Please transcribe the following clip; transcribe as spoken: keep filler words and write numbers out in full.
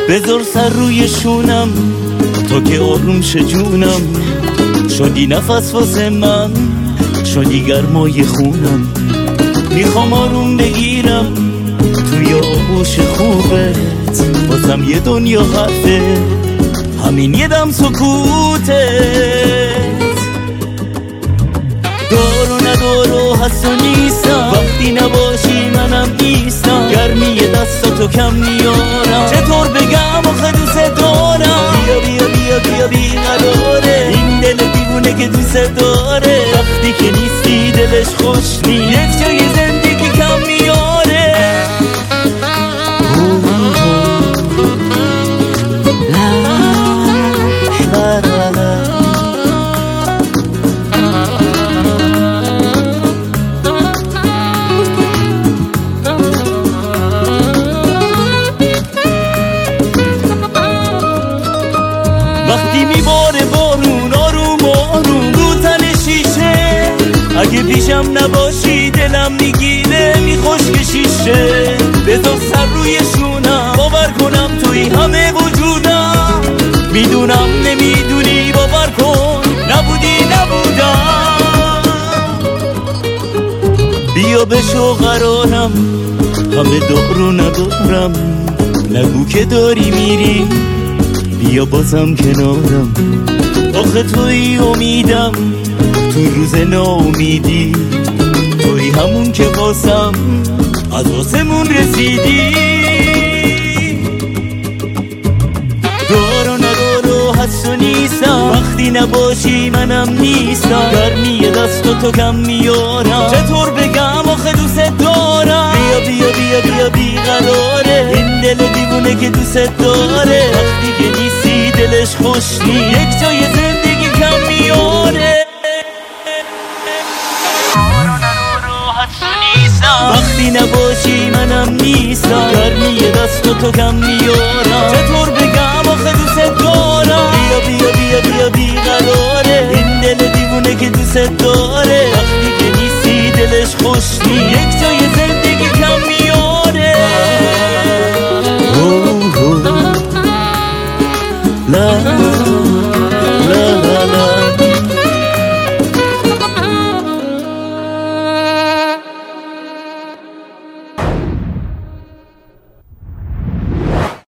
بذار سر روی شونم تا که آروم شه جونم، شدی نفس واسه من، شدی گرمای خونم. میخوام آروم بگیرم توی آغوش خوبت، بازم یه دنیا حرفه، همین یه دم سکوتت. دار و ندار و هست و نیستم، وقتی نباشی منم نیستم. گرمی دستاتو کم میارم، چطور بگم آخه دوست دارم. بیا بیا بیا بیا بی قراره، این دل دیوونه که دوست داره. وقتی که نیستی دلش خوش نی، یک جای زندگی کم میاره. وقتی میباره بارون آروم آروم رو تن شیشه، اگه پیشم نباشی دلم میگیره میخوش که شیشه. بذار سر روی شونم، باور کنم توی همه وجودم. میدونم نمیدونی، باور کن نبودی نبودم. بیا بشو قرارم، همه دارو ندارم. نگو که داری میری، بیا بازم کنارم. آخه توی امیدم تو روز ناامیدی، توی همون که واسم از واسمون رسیدی. دار و ندار و هست و نیستم، وقتی نباشی منم نیستم. گرمی دستاتو کم میارم، چطور بگم آخه دوست دارم. بیا بیا بیا بیا بی قراره، این دل دیوونه که دوست داره. وقتی که نیستی دلش خوش نی، یک جای زندگی کم میاره. وقتی نباشی منم نیستم، گرمی دستاتو کم میارم. چطور بگم آخه دوست دارم. بیا بیا بیا بیا بی قراره، این دل دیوونه که دوست داره. وقتی که نیستی دلش خوش نی، یک جای